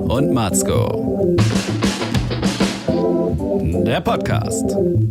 und Matzko. Der Podcast.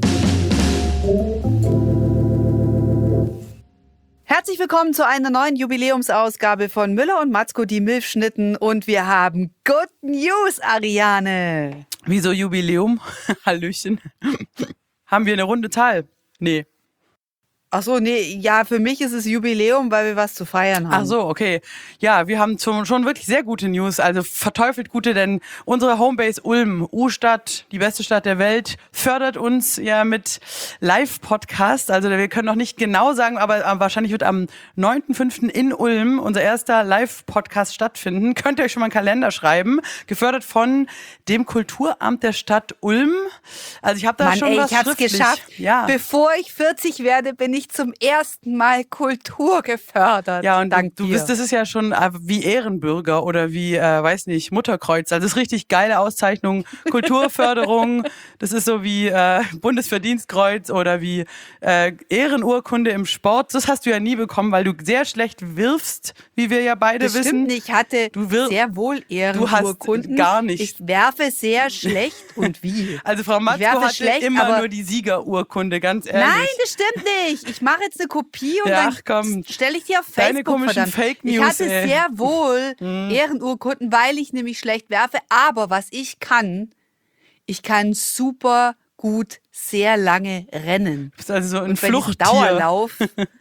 Herzlich willkommen zu einer neuen Jubiläumsausgabe von Müller und Matzko, die Milfschnitten. Und wir haben Good News, Ariane. Wieso Jubiläum? Hallöchen. Haben wir eine runde Zahl? Nee. Ach so, nee, ja, für mich ist es Jubiläum, weil wir was zu feiern haben. Ach so, okay. Ja, wir haben schon wirklich sehr gute News, also verteufelt gute, denn unsere Homebase Ulm, U-Stadt, die beste Stadt der Welt, fördert uns ja mit Live-Podcast. Also wir können noch nicht genau sagen, aber wahrscheinlich wird am 9.5. in Ulm unser erster Live-Podcast stattfinden. Könnt ihr euch schon mal einen Kalender schreiben. Gefördert von dem Kulturamt der Stadt Ulm. Also ich habe da schon was ich hab's schriftlich. geschafft. Ja. Bevor ich 40 werde, bin ich zum ersten Mal Kultur gefördert. Ja, und dank du dir. bist, das ist ja schon wie Ehrenbürger oder wie, weiß nicht, Mutterkreuz. Also das ist richtig geile Auszeichnung. Kulturförderung, das ist so wie Bundesverdienstkreuz oder wie Ehrenurkunde im Sport. Das hast du ja nie bekommen, weil du sehr schlecht wirfst, wie wir ja beide Das wissen. stimmt nicht, ich hatte sehr wohl Ehrenurkunden. Du hast gar nicht. Ich werfe sehr schlecht und wie? Also Frau Matzko hatte schlecht, immer aber nur die Siegerurkunde, ganz ehrlich. Nein, das stimmt nicht. Ich mache jetzt eine Kopie und Ja, dann komm. stelle ich die auf Deine Facebook. komischen verdammt. Fake News, Ich hatte ey. sehr wohl Ehrenurkunden, weil ich nämlich schlecht werfe. Aber was ich kann super gut sehr lange rennen. Du bist also so ein Und wenn ich Fluchttier. Dauerlauf.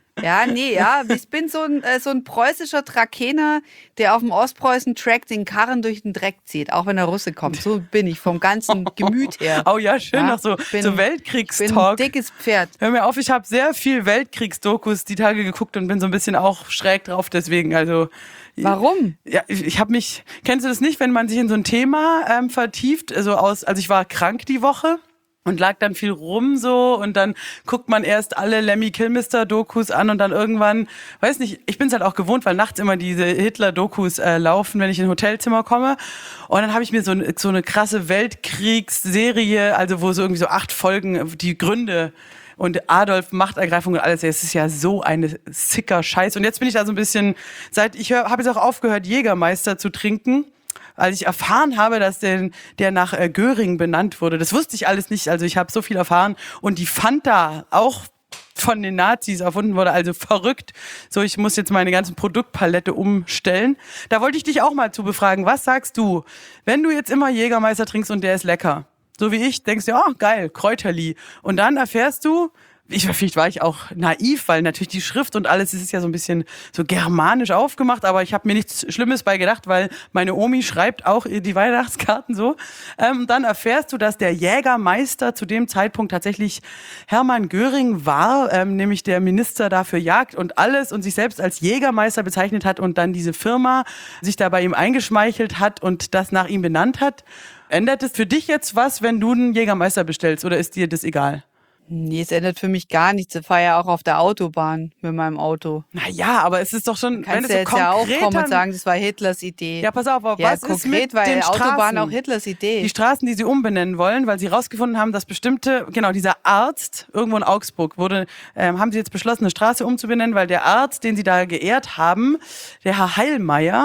Ich bin so ein preußischer Trakener, der auf dem Ostpreußen-Track den Karren durch den Dreck zieht, auch wenn der Russe kommt. So bin ich vom ganzen Gemüt her. Oh ja, schön, noch so Ich bin Weltkriegstalk. ein dickes Pferd. Hör mir auf, ich habe sehr viel Weltkriegsdokus die Tage geguckt und bin so ein bisschen auch schräg drauf deswegen. Also Warum? ja, ich habe mich. Kennst du das nicht, wenn man sich in so ein Thema vertieft? Also ich war krank die Woche. Und lag dann viel rum so und dann guckt man erst alle Lemmy Kilmister-Dokus an und dann irgendwann, weiß nicht, ich bin's halt auch gewohnt, weil nachts immer diese Hitler-Dokus laufen, wenn ich in ein Hotelzimmer komme. Und dann habe ich mir so eine krasse Weltkriegsserie, also wo so irgendwie so 8 Folgen, die Gründe und Adolf, Machtergreifung und alles, es ist ja so eine sicker Scheiß. Und jetzt bin ich da so ein bisschen, habe jetzt auch aufgehört, Jägermeister zu trinken. Als ich erfahren habe, dass der nach Göring benannt wurde. Das wusste ich alles nicht. Also ich habe so viel erfahren. Und die Fanta auch von den Nazis erfunden wurde. Also verrückt. So, ich muss jetzt meine ganze Produktpalette umstellen. Da wollte ich dich auch mal zu befragen. Was sagst du, wenn du jetzt immer Jägermeister trinkst und der ist lecker? So wie ich, denkst du, oh geil, Kräuterli. Und dann erfährst du, vielleicht war ich auch naiv, weil natürlich die Schrift und alles, es ist ja so ein bisschen so germanisch aufgemacht, aber ich habe mir nichts Schlimmes bei gedacht, weil meine Omi schreibt auch die Weihnachtskarten so. Dann erfährst du, dass der Jägermeister zu dem Zeitpunkt tatsächlich Hermann Göring war, nämlich der Minister da für Jagd und alles und sich selbst als Jägermeister bezeichnet hat und dann diese Firma sich da bei ihm eingeschmeichelt hat und das nach ihm benannt hat. Ändert es für dich jetzt was, wenn du einen Jägermeister bestellst oder ist dir das egal? Nee, es ändert für mich gar nichts. Ich fahre ja auch auf der Autobahn mit meinem Auto. Naja, aber es ist doch schon, Kannst wenn du es so jetzt konkret ja auch kommen und dann- sagen, das war Hitlers Idee. Ja, pass auf, aber Ja, was ist konkret, mit weil den Autobahn Straßen? auch Hitlers Idee. Die Straßen, die sie umbenennen wollen, weil sie rausgefunden haben, dass dieser Arzt irgendwo in Augsburg haben sie jetzt beschlossen, eine Straße umzubenennen, weil der Arzt, den sie da geehrt haben, der Herr Heilmeier,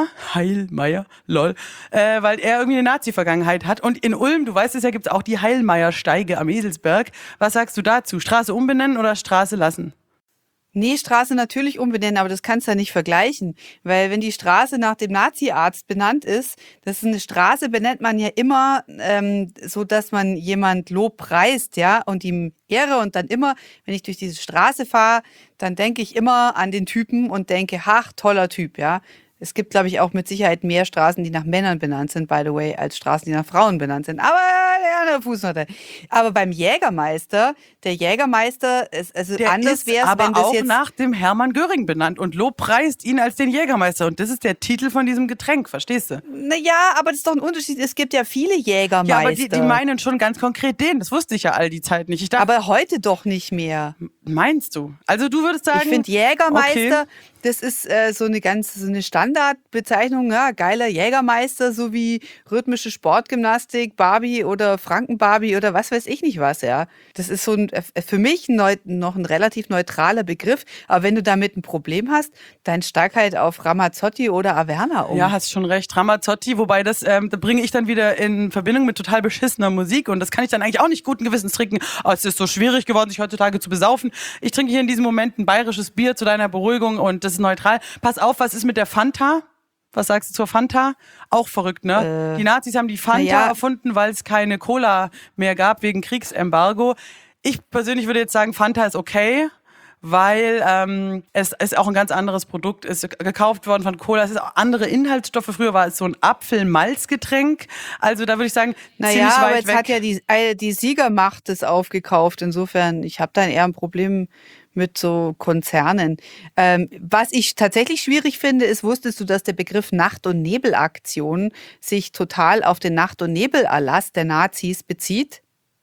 lol, weil er irgendwie eine Nazi-Vergangenheit hat. Und in Ulm, du weißt es ja, gibt es auch die Heilmeier-Steige am Eselsberg. Was sagst du dazu? Straße umbenennen oder Straße lassen? Nee, Straße natürlich umbenennen, aber das kannst du ja nicht vergleichen. Weil wenn die Straße nach dem Nazi-Arzt benannt ist, das ist eine Straße, benennt man ja immer so, dass man jemand lobpreist, ja, und ihm Ehre. Und dann immer, wenn ich durch diese Straße fahre, dann denke ich immer an den Typen und denke, ach, toller Typ, ja. Es gibt, glaube ich, auch mit Sicherheit mehr Straßen, die nach Männern benannt sind, by the way, als Straßen, die nach Frauen benannt sind. Aber ja, eine Fußnote. Aber beim Jägermeister, der Jägermeister, Der anders ist wäre es, aber wenn das auch jetzt... nach dem Hermann Göring benannt und lobpreist ihn als den Jägermeister. Und das ist der Titel von diesem Getränk, verstehst du? Naja, aber das ist doch ein Unterschied. Es gibt ja viele Jägermeister. Ja, aber die meinen schon ganz konkret den. Das wusste ich ja all die Zeit nicht. Ich dachte, Aber heute doch nicht mehr. meinst du? Also du würdest sagen... Ich finde Jägermeister, okay. das ist so eine Standardbezeichnung, ja, geiler Jägermeister, so wie rhythmische Sportgymnastik, Barbie oder oder Frankenbarbie oder was weiß ich nicht was, ja. Das ist so für mich noch ein relativ neutraler Begriff. Aber wenn du damit ein Problem hast, dann steig halt auf Ramazzotti oder Averna um. Ja, hast schon recht. Ramazzotti, wobei das da bringe ich dann wieder in Verbindung mit total beschissener Musik und das kann ich dann eigentlich auch nicht guten Gewissens trinken. Oh, es ist so schwierig geworden, sich heutzutage zu besaufen. Ich trinke hier in diesem Moment ein bayerisches Bier zu deiner Beruhigung und das ist neutral. Pass auf, was ist mit der Fanta? Was sagst du zur Fanta? Auch verrückt, ne? Die Nazis haben die Fanta erfunden, weil es keine Cola mehr gab wegen Kriegsembargo. Ich persönlich würde jetzt sagen, Fanta ist okay, weil es ist auch ein ganz anderes Produkt, ist gekauft worden von Cola. Es ist auch andere Inhaltsstoffe. Früher war es so ein Apfel-Malz-Getränk. Also da würde ich sagen, ziemlich weit aber jetzt weg. hat ja die Siegermacht das aufgekauft. Insofern, ich habe da eher ein Problem mit so Konzernen. Was ich tatsächlich schwierig finde, ist, wusstest du, dass der Begriff Nacht- und Nebelaktion sich total auf den Nacht- und Nebelerlass der Nazis bezieht?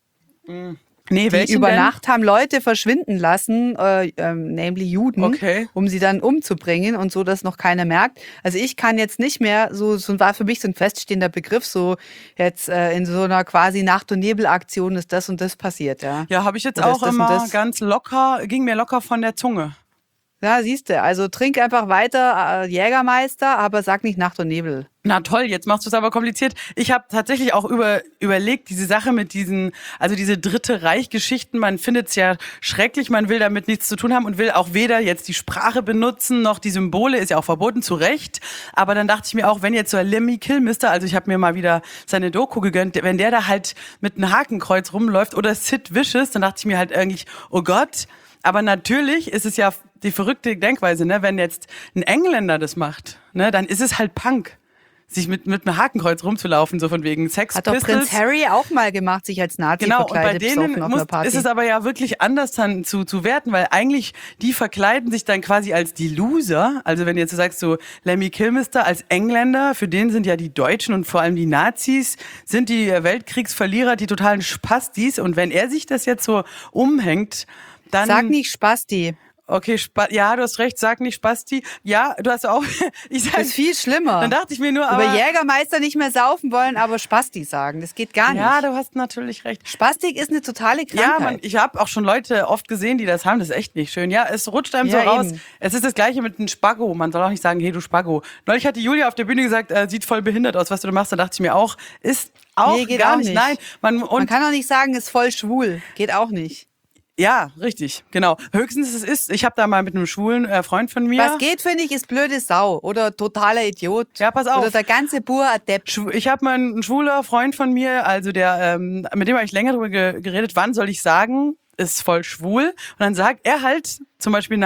Nee, Die über Nacht haben Leute verschwinden lassen, nämlich Juden, um sie dann umzubringen und so, dass noch keiner merkt. Also ich kann jetzt nicht mehr, so war für mich so ein feststehender Begriff, so jetzt in so einer quasi Nacht- und Nebelaktion ist das und das passiert. Ja, habe ich jetzt oder auch immer ganz locker, ging mir locker von der Zunge. Ja, siehst du, also trink einfach weiter Jägermeister, aber sag nicht Nacht und Nebel. Na toll, jetzt machst du es aber kompliziert. Ich habe tatsächlich auch überlegt, diese Sache mit diese Dritte Reich-Geschichten, man findet es ja schrecklich, man will damit nichts zu tun haben und will auch weder jetzt die Sprache benutzen, noch die Symbole, ist ja auch verboten, zu Recht. Aber dann dachte ich mir auch, wenn jetzt so ein Lemmy Kilmister, also ich habe mir mal wieder seine Doku gegönnt, wenn der da halt mit einem Hakenkreuz rumläuft oder Sid Vicious, dann dachte ich mir halt eigentlich, oh Gott. Aber natürlich ist es ja die verrückte Denkweise, ne? Wenn jetzt ein Engländer das macht, ne, dann ist es halt Punk, sich mit einem Hakenkreuz rumzulaufen, so von wegen Sex Hat doch Pistols. Prinz Harry auch mal gemacht, sich als Nazi verkleidet. Genau, und bei denen ist es aber ja wirklich anders dann zu werten, weil eigentlich die verkleiden sich dann quasi als die Loser. Also wenn du jetzt sagst, so Lemmy Kilmister als Engländer, für den sind ja die Deutschen und vor allem die Nazis, sind die Weltkriegsverlierer, die totalen Spastis. Und wenn er sich das jetzt so umhängt, dann... Sag nicht Spasti. Okay, ja, du hast recht, sag nicht Spasti. Ja, du hast auch... Das ist viel schlimmer. Dann dachte ich mir nur, aber... Über Jägermeister nicht mehr saufen wollen, aber Spasti sagen. Das geht gar nicht. Ja, du hast natürlich recht. Spastik ist eine totale Krankheit. Ja, ich habe auch schon Leute oft gesehen, die das haben. Das ist echt nicht schön. Ja, es rutscht einem so raus. Eben. Es ist das Gleiche mit einem Spaggo. Man soll auch nicht sagen, hey, du Spaggo. Neulich hat die Julia auf der Bühne gesagt, sieht voll behindert aus, was du da machst. Da dachte ich mir auch, ist auch geht gar auch nicht. Nein, man kann auch nicht sagen, ist voll schwul. Geht auch nicht. Ja, richtig, genau. Höchstens ich habe da mal mit einem schwulen Freund von mir. Was geht, finde ich, ist blöde Sau oder totaler Idiot. Ja, pass auf. Oder der ganze Bur-Adept. Ich habe mal einen schwuler Freund von mir, also der, mit dem habe ich länger drüber geredet, wann soll ich sagen, ist voll schwul. Und dann sagt er halt zum Beispiel,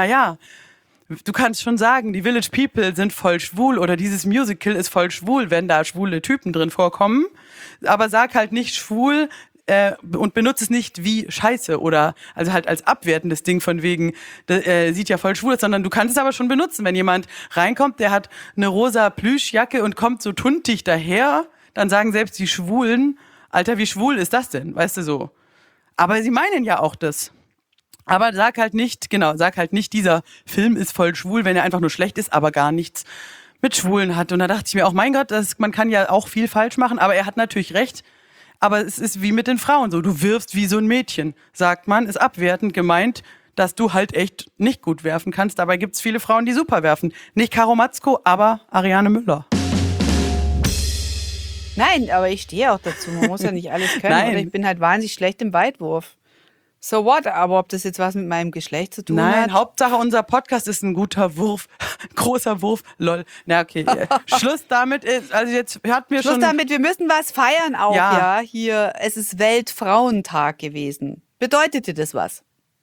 du kannst schon sagen, die Village People sind voll schwul oder dieses Musical ist voll schwul, wenn da schwule Typen drin vorkommen. Aber sag halt nicht schwul, und benutze es nicht wie Scheiße oder also halt als abwertendes Ding von wegen, sieht ja voll schwul aus, sondern du kannst es aber schon benutzen. Wenn jemand reinkommt, der hat eine rosa Plüschjacke und kommt so tuntig daher, dann sagen selbst die Schwulen, Alter, wie schwul ist das denn? Weißt du so. Aber sie meinen ja auch das. Aber sag halt nicht, dieser Film ist voll schwul, wenn er einfach nur schlecht ist, aber gar nichts mit Schwulen hat. Und da dachte ich mir auch, mein Gott, man kann ja auch viel falsch machen, aber er hat natürlich recht. Aber es ist wie mit den Frauen so. Du wirfst wie so ein Mädchen, sagt man. Ist abwertend gemeint, dass du halt echt nicht gut werfen kannst. Dabei gibt's viele Frauen, die super werfen. Nicht Karo Matzko, aber Ariane Müller. Nein, aber ich stehe auch dazu. Man muss ja nicht alles können. Nein. Oder ich bin halt wahnsinnig schlecht im Weitwurf. So what? Aber ob das jetzt was mit meinem Geschlecht zu tun hat? Nein, Hauptsache unser Podcast ist ein guter Wurf. Großer Wurf. Lol. Na, okay. Schluss damit. Also jetzt hatten wir Schluss schon... damit, wir müssen was feiern auch, Ja. Hier, es ist Weltfrauentag gewesen. Bedeutet dir das was?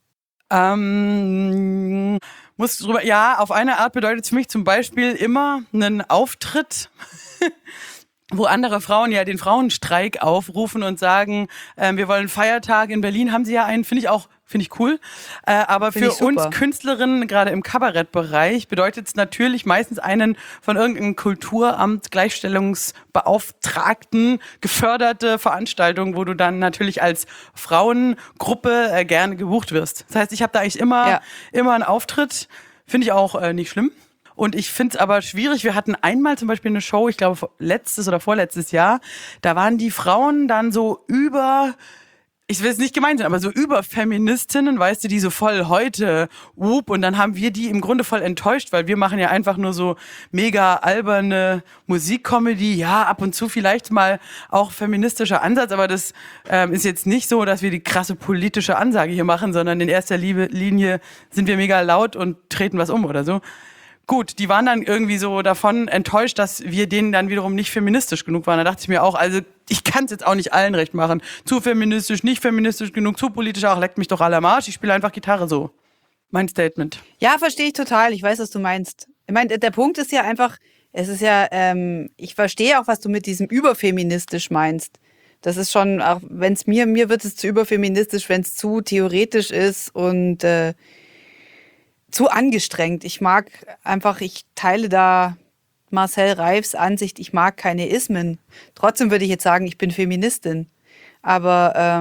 Musst du drüber... Ja, auf eine Art bedeutet es für mich zum Beispiel immer einen Auftritt... wo andere Frauen ja den Frauenstreik aufrufen und sagen, wir wollen Feiertag. In Berlin haben sie ja einen, finde ich cool. Aber Find für ich super. uns Künstlerinnen, gerade im Kabarettbereich, bedeutet es natürlich meistens einen von irgendeinem Kulturamt, Gleichstellungsbeauftragten geförderte Veranstaltung, wo du dann natürlich als Frauengruppe gerne gebucht wirst. Das heißt, ich habe da eigentlich immer einen Auftritt. Finde ich auch nicht schlimm. Und ich finde es aber schwierig. Wir hatten einmal zum Beispiel eine Show, ich glaube letztes oder vorletztes Jahr, da waren die Frauen dann so ich will es nicht gemeint sein, aber so über Feministinnen, weißt du, die so voll heute, und dann haben wir die im Grunde voll enttäuscht, weil wir machen ja einfach nur so mega alberne Musikcomedy, ja, ab und zu vielleicht mal auch feministischer Ansatz, aber das ist jetzt nicht so, dass wir die krasse politische Ansage hier machen, sondern in erster Linie sind wir mega laut und treten was um oder so. Gut, die waren dann irgendwie so davon enttäuscht, dass wir denen dann wiederum nicht feministisch genug waren. Da dachte ich mir auch, also ich kann es jetzt auch nicht allen recht machen. Zu feministisch, nicht feministisch genug, zu politisch, auch leckt mich doch alle am Arsch. Ich spiele einfach Gitarre so. Mein Statement. Ja, verstehe ich total. Ich weiß, was du meinst. Ich meine, der Punkt ist ja einfach, es ist ja, ich verstehe auch, was du mit diesem überfeministisch meinst. Das ist schon, auch wenn es mir wird es zu überfeministisch, wenn es zu theoretisch ist und zu angestrengt. Ich teile da Marcel Reifs Ansicht, ich mag keine Ismen. Trotzdem würde ich jetzt sagen, ich bin Feministin. Aber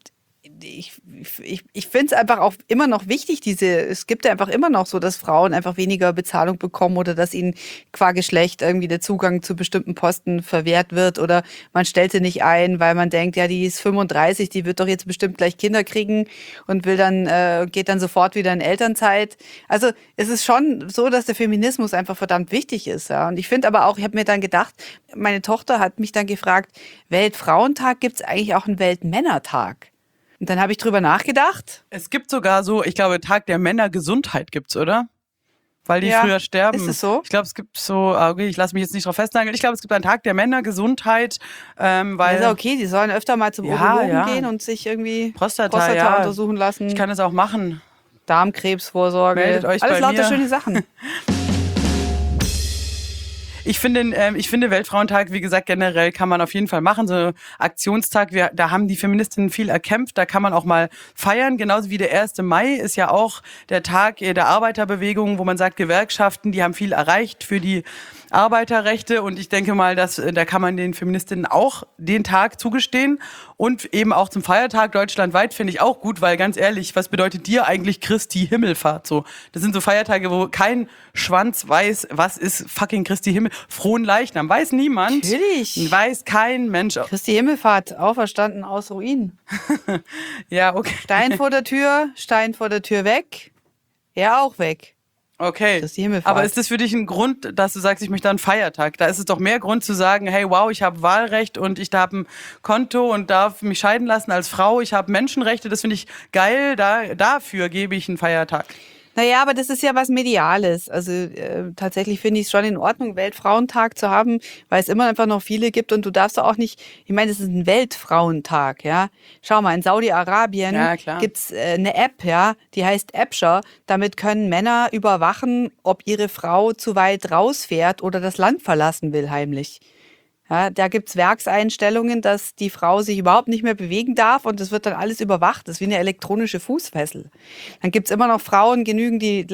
ich finde es einfach auch immer noch wichtig, es gibt ja einfach immer noch so, dass Frauen einfach weniger Bezahlung bekommen oder dass ihnen qua Geschlecht irgendwie der Zugang zu bestimmten Posten verwehrt wird oder man stellt sie nicht ein, weil man denkt, ja, die ist 35, die wird doch jetzt bestimmt gleich Kinder kriegen und geht dann sofort wieder in Elternzeit. Also es ist schon so, dass der Feminismus einfach verdammt wichtig ist. Ja. Und ich finde aber auch, ich habe mir dann gedacht, meine Tochter hat mich dann gefragt, Weltfrauentag, gibt es eigentlich auch einen Weltmännertag? Und dann habe ich drüber nachgedacht. Es gibt sogar so, ich glaube, Tag der Männergesundheit gibt's, oder? Weil die früher sterben. Ist es so? Ich glaube, es gibt so, okay, ich lasse mich jetzt nicht drauf festnageln. Ich glaube, es gibt einen Tag der Männergesundheit, weil... Ja, okay, die sollen öfter mal zum Urologen gehen und sich irgendwie Prostata untersuchen lassen. Ich kann das auch machen. Darmkrebsvorsorge. Meldet euch alles bei lauter mir. schöne Sachen. Ich finde Weltfrauentag, wie gesagt, generell kann man auf jeden Fall machen. So Aktionstag, da haben die Feministinnen viel erkämpft, da kann man auch mal feiern. Genauso wie der 1. Mai ist ja auch der Tag der Arbeiterbewegung, wo man sagt, Gewerkschaften, die haben viel erreicht für die Arbeiterrechte. Und ich denke mal, da kann man den Feministinnen auch den Tag zugestehen. Und eben auch zum Feiertag deutschlandweit finde ich auch gut, weil ganz ehrlich, was bedeutet dir eigentlich Christi Himmelfahrt? So, das sind so Feiertage, wo kein Schwanz weiß, was ist fucking Christi Himmel. Frohen Leichnam, weiß niemand. Natürlich. Weiß kein Mensch. Christi Himmelfahrt, auferstanden aus Ruinen. Ja, okay. Stein vor der Tür weg. Er auch weg. Okay, Christi Himmelfahrt. aber ist das für dich ein Grund, dass du sagst, ich möchte einen Feiertag? Da ist es doch mehr Grund zu sagen, hey, wow, ich habe Wahlrecht und ich habe ein Konto und darf mich scheiden lassen als Frau, ich habe Menschenrechte, das finde ich geil, dafür gebe ich einen Feiertag. Naja, aber das ist ja was Mediales. Also tatsächlich finde ich es schon in Ordnung, Weltfrauentag zu haben, weil es immer einfach noch viele gibt und du darfst auch nicht, ich meine, es ist ein Weltfrauentag, ja. Schau mal, in Saudi-Arabien gibt's eine App, ja, die heißt Appsher. Damit können Männer überwachen, ob ihre Frau zu weit rausfährt oder das Land verlassen will heimlich. Ja, da gibt's Werkseinstellungen, dass die Frau sich überhaupt nicht mehr bewegen darf und das wird dann alles überwacht. Das ist wie eine elektronische Fußfessel. Dann gibt's immer noch Frauen, genügend, die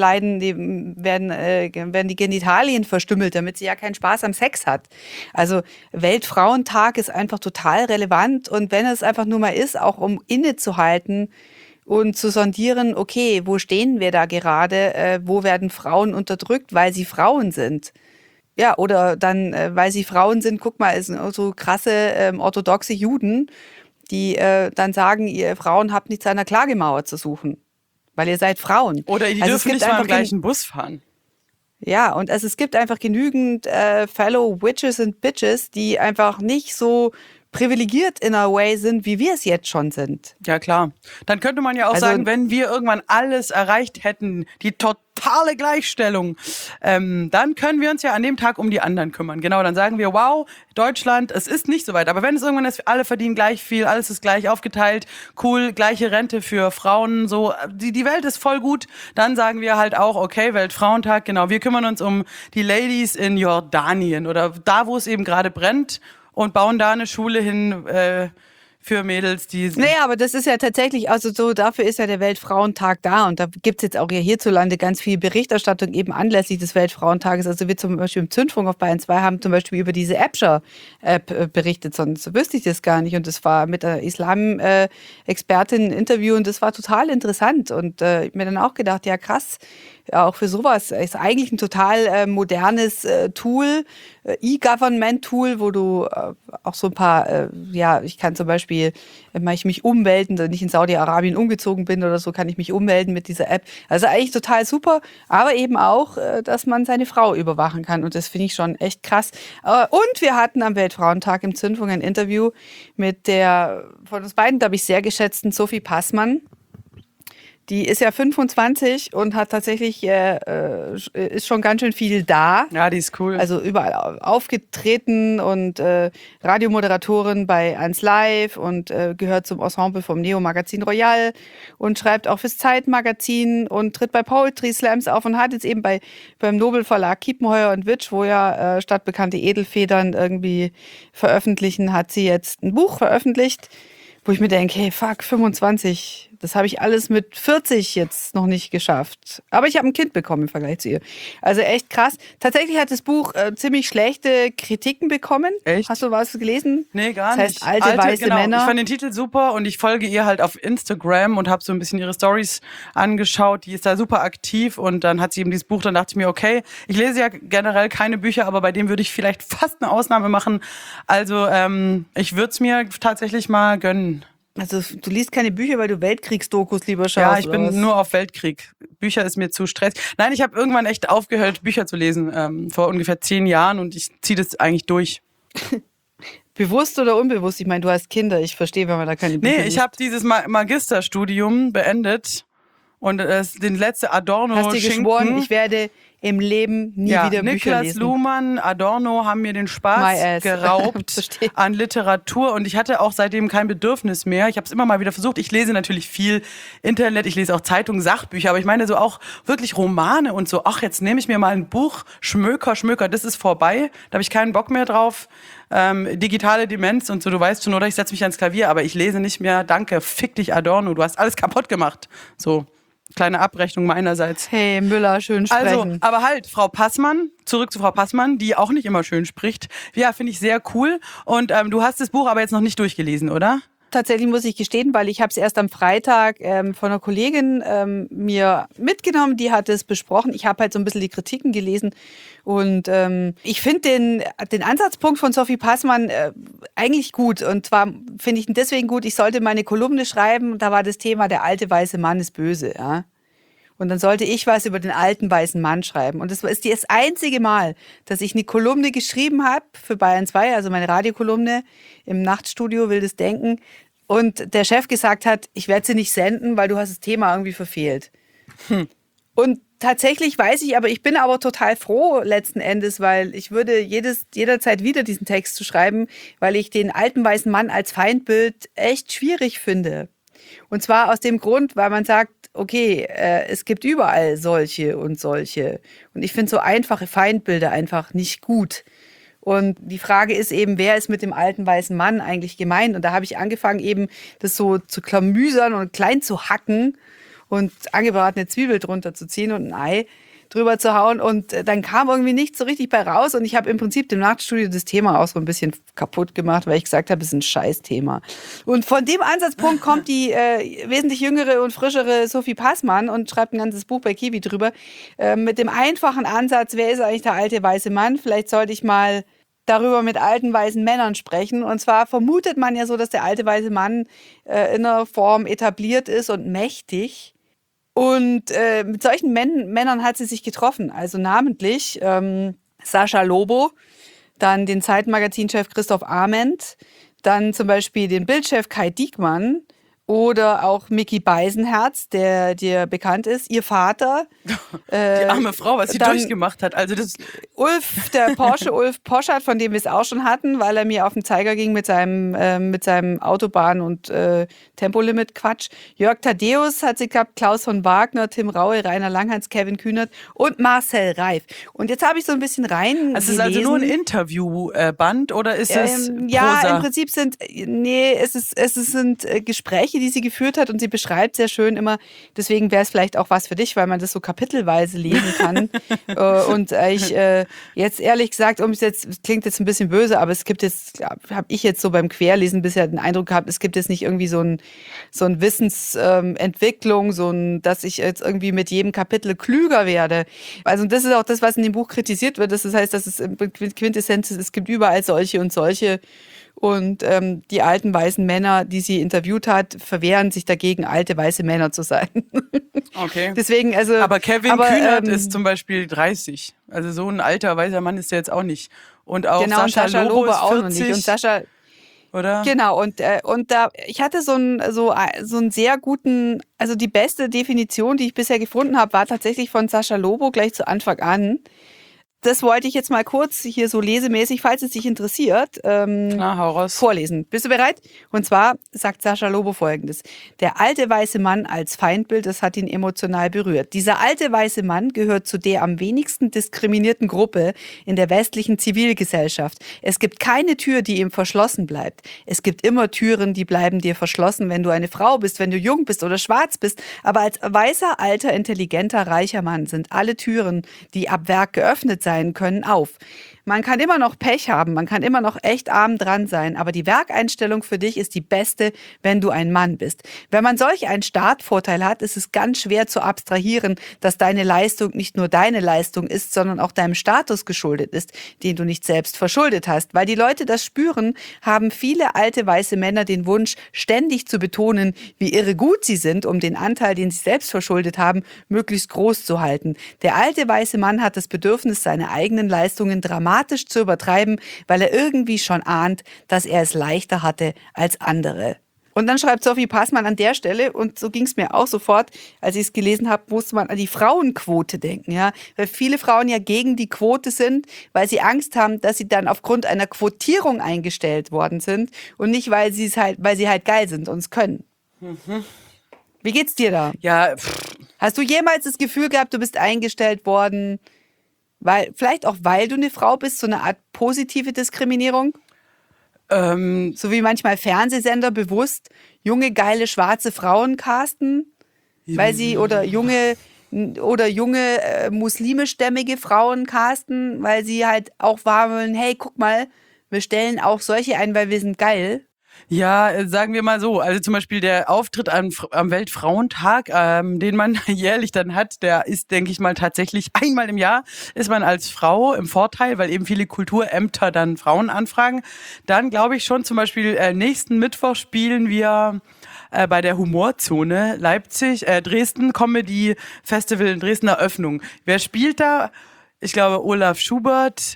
werden die Genitalien verstümmelt, damit sie ja keinen Spaß am Sex hat. Also Weltfrauentag ist einfach total relevant und wenn es einfach nur mal ist, auch um innezuhalten und zu sondieren, okay, wo stehen wir da gerade, wo werden Frauen unterdrückt, weil sie Frauen sind. Ja, oder dann, weil sie Frauen sind, guck mal, es sind so krasse orthodoxe Juden, die dann sagen, ihr Frauen habt nichts an der Klagemauer zu suchen, weil ihr seid Frauen. Oder die dürfen nicht mal im gleichen Bus fahren. Ja, und es gibt einfach genügend fellow Witches and Bitches, die einfach nicht so privilegiert in a way sind, wie wir es jetzt schon sind. Ja, klar. Dann könnte man ja auch sagen, wenn wir irgendwann alles erreicht hätten, die totale Gleichstellung, dann können wir uns ja an dem Tag um die anderen kümmern. Genau, dann sagen wir, wow, Deutschland, es ist nicht so weit. Aber wenn es irgendwann ist, alle verdienen gleich viel, alles ist gleich aufgeteilt, cool, gleiche Rente für Frauen, so, die Welt ist voll gut, dann sagen wir halt auch, okay, Weltfrauentag, genau, wir kümmern uns um die Ladies in Jordanien oder da, wo es eben gerade brennt, und bauen da eine Schule hin für Mädels, die... Naja, aber das ist ja tatsächlich, also so, dafür ist ja der Weltfrauentag da und da gibt's jetzt auch hier hierzulande ganz viel Berichterstattung eben anlässlich des Weltfrauentages. Also wir zum Beispiel im Zündfunk auf Bayern 2 haben zum Beispiel über diese Appsher-App berichtet, sonst wüsste ich das gar nicht. Und das war mit der Islam-Expertin ein Interview und das war total interessant. Und ich hab mir dann auch gedacht, ja krass, auch für sowas. Ist eigentlich ein total modernes Tool, E-Government-Tool, wo du auch so ein paar, ich kann zum Beispiel, wenn ich mich ummelden, wenn ich in Saudi-Arabien umgezogen bin oder so, kann ich mich ummelden mit dieser App. Also eigentlich total super, aber eben auch, dass man seine Frau überwachen kann und das finde ich schon echt krass. Und wir hatten am Weltfrauentag im Zündfunk ein Interview mit der von uns beiden, glaube ich, sehr geschätzten Sophie Passmann. Die ist ja 25 und hat tatsächlich, ist schon ganz schön viel da. Ja, die ist cool. Also überall aufgetreten und Radiomoderatorin bei 1 Live und gehört zum Ensemble vom Neo-Magazin Royal und schreibt auch fürs Zeit-Magazin und tritt bei Poetry Slams auf und hat jetzt eben beim Nobel-Verlag Kiepenheuer und Witsch, wo ja stadtbekannte Edelfedern irgendwie veröffentlichen, hat sie jetzt ein Buch veröffentlicht, wo ich mir denke, hey, fuck, 25, das habe ich alles mit 40 jetzt noch nicht geschafft. Aber ich habe ein Kind bekommen im Vergleich zu ihr. Also echt krass. Tatsächlich hat das Buch ziemlich schlechte Kritiken bekommen. Echt? Hast du was gelesen? Nee, gar das nicht. heißt, alte weiße genau. Männer. Ich fand den Titel super und ich folge ihr halt auf Instagram und habe so ein bisschen ihre Stories angeschaut. Die ist da super aktiv und dann hat sie eben dieses Buch, dann dachte ich mir, okay, ich lese ja generell keine Bücher, aber bei dem würde ich vielleicht fast eine Ausnahme machen. Also ich würde es mir tatsächlich mal gönnen. Also du liest keine Bücher, weil du Weltkriegsdokus lieber schaust. Ja, ich oder bin was? nur auf Weltkrieg. Bücher ist mir zu stressig. Nein, ich habe irgendwann echt aufgehört, Bücher zu lesen, vor ungefähr 10 Jahren und ich ziehe das eigentlich durch. Bewusst oder unbewusst? Ich meine, du hast Kinder. Ich verstehe, wenn man da keine Bücher Nee, liest. ich habe dieses Magisterstudium beendet und den letzte Adorno Hast dir geschworen, ich werde im Leben nie wieder Bücher Niklas lesen. Luhmann, Adorno haben mir den My Spaß ass. geraubt Verstehe. an Literatur und ich hatte auch seitdem kein Bedürfnis mehr. Ich habe es immer mal wieder versucht. Ich lese natürlich viel Internet, ich lese auch Zeitungen, Sachbücher, aber ich meine so auch wirklich Romane und so. Ach, jetzt nehme ich mir mal ein Buch, Schmöker, das ist vorbei. Da habe ich keinen Bock mehr drauf. Digitale Demenz und so, du weißt schon, oder ich setze mich ans Klavier, aber ich lese nicht mehr. Danke, fick dich Adorno, du hast alles kaputt gemacht. So. Kleine Abrechnung meinerseits. Hey, Müller, schön sprechen. Also, aber halt, Frau Passmann, zurück zu Frau Passmann, die auch nicht immer schön spricht. Ja, finde ich sehr cool. Und du hast das Buch aber jetzt noch nicht durchgelesen, oder? Tatsächlich muss ich gestehen, weil ich habe es erst am Freitag von einer Kollegin mir mitgenommen, die hat es besprochen. Ich habe halt so ein bisschen die Kritiken gelesen und ich finde den Ansatzpunkt von Sophie Passmann eigentlich gut. Und zwar finde ich ihn deswegen gut, ich sollte meine Kolumne schreiben, da war das Thema, der alte weiße Mann ist böse, ja. Und dann sollte ich was über den alten weißen Mann schreiben. Und das ist das einzige Mal, dass ich eine Kolumne geschrieben habe für Bayern 2, also meine Radiokolumne im Nachtstudio Wildes Denken. Und der Chef gesagt hat, ich werde sie nicht senden, weil du hast das Thema irgendwie verfehlt. Und tatsächlich weiß ich, ich bin aber total froh letzten Endes, weil ich würde jederzeit wieder diesen Text zu schreiben, weil ich den alten weißen Mann als Feindbild echt schwierig finde. Und zwar aus dem Grund, weil man sagt, okay, es gibt überall solche und solche. Und ich finde so einfache Feindbilder einfach nicht gut. Und die Frage ist eben, wer ist mit dem alten weißen Mann eigentlich gemeint? Und da habe ich angefangen, eben das so zu klamüsern und klein zu hacken und angebratene Zwiebel drunter zu ziehen und ein Ei drüber zu hauen. Und dann kam irgendwie nichts so richtig bei raus. Und ich habe im Prinzip dem Nachtstudio das Thema auch so ein bisschen kaputt gemacht, weil ich gesagt habe, es ist ein Scheißthema. Und von dem Ansatzpunkt kommt die wesentlich jüngere und frischere Sophie Passmann und schreibt ein ganzes Buch bei Kiwi drüber. Mit dem einfachen Ansatz, wer ist eigentlich der alte weiße Mann? Vielleicht sollte ich mal darüber mit alten weißen Männern sprechen. Und zwar vermutet man ja so, dass der alte weiße Mann in einer Form etabliert ist und mächtig. Und mit solchen Männern hat sie sich getroffen. Also namentlich Sascha Lobo, dann den Zeitmagazinchef Christoph Arment, dann zum Beispiel den Bildchef Kai Diekmann oder auch Micky Beisenherz, der dir bekannt ist, ihr Vater. Die arme Frau, was sie durchgemacht hat. Also das Ulf Poschardt, von dem wir es auch schon hatten, weil er mir auf den Zeiger ging mit seinem Autobahn- und Tempolimit-Quatsch. Jörg Thaddeus hat sie gehabt, Klaus von Wagner, Tim Raue, Rainer Langhans, Kevin Kühnert und Marcel Reif. Und jetzt habe ich so ein bisschen rein Also es ist also nur ein Interviewband oder ist es ja, Prosa? im Prinzip sind Gespräche, die sie geführt hat und sie beschreibt sehr schön immer, deswegen wäre es vielleicht auch was für dich, weil man das so kapitelweise lesen kann. Und ich jetzt ehrlich gesagt, klingt jetzt ein bisschen böse, aber es gibt jetzt, habe ich jetzt so beim Querlesen bisher den Eindruck gehabt, es gibt jetzt nicht irgendwie so ein Wissensentwicklung, dass ich jetzt irgendwie mit jedem Kapitel klüger werde. Also das ist auch das, was in dem Buch kritisiert wird. Das heißt, dass es Quintessenz ist, es gibt überall solche und solche. Und die alten weißen Männer, die sie interviewt hat, verwehren sich dagegen, alte weiße Männer zu sein. Okay. Deswegen, aber Kevin Kühnert ist zum Beispiel 30. Also so ein alter weißer Mann ist der jetzt auch nicht. Und auch genau, Sascha Lobo ist 40. auch noch nicht. Und Sascha, oder? genau, und da, ich hatte so einen sehr guten, also die beste Definition, die ich bisher gefunden habe, war tatsächlich von Sascha Lobo gleich zu Anfang an. Das wollte ich jetzt mal kurz hier so lesemäßig, falls es dich interessiert, Klar, hau raus. vorlesen. Bist du bereit? Und zwar sagt Sascha Lobo Folgendes. Der alte weiße Mann als Feindbild, das hat ihn emotional berührt. Dieser alte weiße Mann gehört zu der am wenigsten diskriminierten Gruppe in der westlichen Zivilgesellschaft. Es gibt keine Tür, die ihm verschlossen bleibt. Es gibt immer Türen, die bleiben dir verschlossen, wenn du eine Frau bist, wenn du jung bist oder schwarz bist. Aber als weißer, alter, intelligenter, reicher Mann sind alle Türen, die ab Werk geöffnet sein können, auf. Man kann immer noch Pech haben, man kann immer noch echt arm dran sein, aber die Werkeinstellung für dich ist die beste, wenn du ein Mann bist. Wenn man solch einen Startvorteil hat, ist es ganz schwer zu abstrahieren, dass deine Leistung nicht nur deine Leistung ist, sondern auch deinem Status geschuldet ist, den du nicht selbst verschuldet hast. Weil die Leute das spüren, haben viele alte weiße Männer den Wunsch, ständig zu betonen, wie irre gut sie sind, um den Anteil, den sie selbst verschuldet haben, möglichst groß zu halten. Der alte weiße Mann hat das Bedürfnis, seine eigenen Leistungen dramatisch zu übertreiben, weil er irgendwie schon ahnt, dass er es leichter hatte als andere. Und dann schreibt Sophie Passmann an der Stelle, und so ging es mir auch sofort, als ich es gelesen habe, musste man an die Frauenquote denken, ja, weil viele Frauen ja gegen die Quote sind, weil sie Angst haben, dass sie dann aufgrund einer Quotierung eingestellt worden sind und nicht, weil sie halt geil sind und es können. Mhm. Wie geht's dir da? Ja, Hast du jemals das Gefühl gehabt, du bist eingestellt worden, vielleicht auch weil du eine Frau bist, so eine Art positive Diskriminierung? So wie manchmal Fernsehsender bewusst junge, geile, schwarze Frauen casten, weil sie oder junge muslimischstämmige Frauen casten, weil sie halt auch wahr wollen, hey, guck mal, wir stellen auch solche ein, weil wir sind geil. Ja, sagen wir mal so, also zum Beispiel der Auftritt am Weltfrauentag, den man jährlich dann hat, der ist, denke ich mal, tatsächlich einmal im Jahr ist man als Frau im Vorteil, weil eben viele Kulturämter dann Frauen anfragen. Dann glaube ich schon, zum Beispiel nächsten Mittwoch spielen wir bei der Humorzone Dresden Comedy Festival in Dresden Eröffnung. Wer spielt da? Ich glaube Olaf Schubert,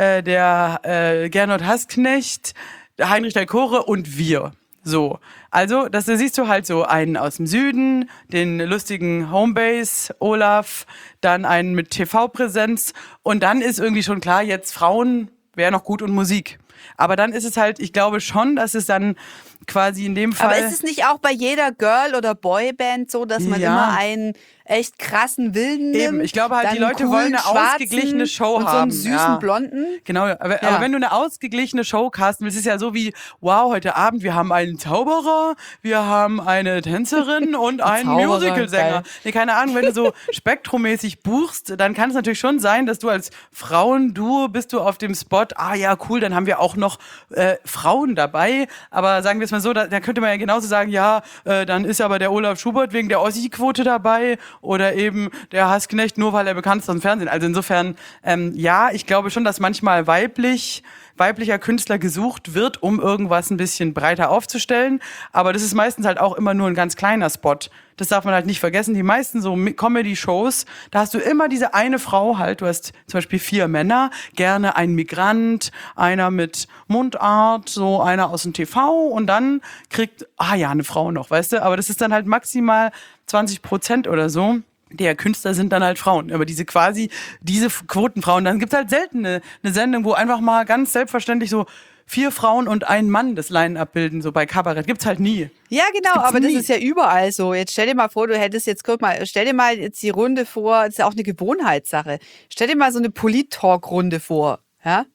der Gernot Hassknecht, Heinrich der Kore und wir. So. Also, da siehst du halt so einen aus dem Süden, den lustigen Homebase Olaf, dann einen mit TV-Präsenz und dann ist irgendwie schon klar, jetzt Frauen wäre noch gut und Musik. Aber dann ist es halt, ich glaube schon, dass es dann quasi in dem Fall... Aber ist es nicht auch bei jeder Girl- oder Boyband so, dass man immer einen echt krassen Wilden nimmt? Eben, ich glaube halt, die Leute wollen eine ausgeglichene Show und haben. So einen süßen Blonden. Genau, aber wenn du eine ausgeglichene Show casten willst, ist es ja so wie, wow, heute Abend, wir haben einen Zauberer, wir haben eine Tänzerin und einen Musicalsänger. Nee, keine Ahnung, wenn du so spektromäßig buchst, dann kann es natürlich schon sein, dass du als Frauenduo bist du auf dem Spot, ja, cool, dann haben wir auch noch Frauen dabei, aber sagen wir es mal so, da könnte man ja genauso sagen, dann ist aber der Olaf Schubert wegen der Ossi-Quote dabei oder eben der Hassknecht nur, weil er bekannt ist aus dem Fernsehen. Also insofern, ich glaube schon, dass manchmal weiblicher Künstler gesucht wird, um irgendwas ein bisschen breiter aufzustellen. Aber das ist meistens halt auch immer nur ein ganz kleiner Spot. Das darf man halt nicht vergessen. Die meisten so Comedy-Shows, da hast du immer diese eine Frau halt. Du hast zum Beispiel 4 Männer, gerne ein Migrant, einer mit Mundart, so einer aus dem TV und dann kriegt, eine Frau noch, weißt du? Aber das ist dann halt maximal 20% oder so. Der Künstler sind dann halt Frauen, aber diese Quotenfrauen, dann gibt's halt selten eine Sendung, wo einfach mal ganz selbstverständlich so 4 Frauen und ein Mann das Line-Up bilden, so bei Kabarett. Gibt's halt nie. Ja, genau, aber das ist ja überall so. Jetzt stell dir mal vor, stell dir mal jetzt die Runde vor, das ist ja auch eine Gewohnheitssache. Stell dir mal so eine Polit-Talk-Runde vor, ja?